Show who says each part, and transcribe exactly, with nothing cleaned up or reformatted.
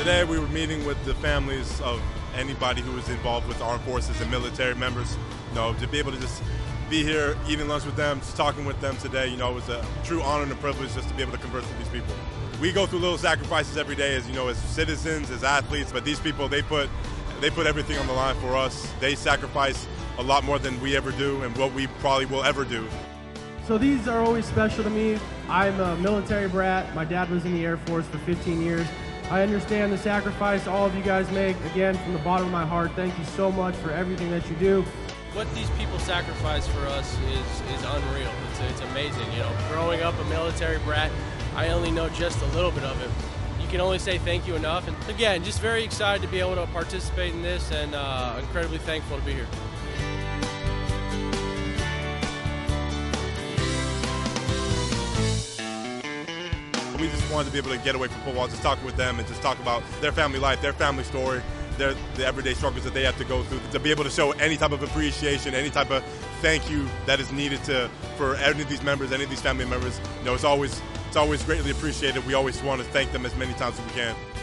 Speaker 1: Today we were meeting with the families of anybody who was involved with the armed forces and military members. You know, to be able to just be here, eating lunch with them, just talking with them today, you know, it was a true honor and a privilege just to be able to converse with these people. We go through little sacrifices every day as, you know, as citizens, as athletes, but these people, they put, they put everything on the line for us. They sacrifice a lot more than we ever do and what we probably will ever do.
Speaker 2: So these are always special to me. I'm a military brat. My dad was in the Air Force for fifteen years. I understand the sacrifice all of you guys make. Again, from the bottom of my heart, thank you so much for everything that you do.
Speaker 3: What these people sacrifice for us is, is unreal. It's, it's amazing. You know, growing up a military brat, I only know just a little bit of it. You can only say thank you enough. And again, just very excited to be able to participate in this and uh, incredibly thankful to be here.
Speaker 1: We just wanted to be able to get away from football, just talk with them and just talk about their family life, their family story, their the everyday struggles that they have to go through, to be able to show any type of appreciation, any type of thank you that is needed to for any of these members, any of these family members. You know, it's always it's always greatly appreciated. We always want to thank them as many times as we can.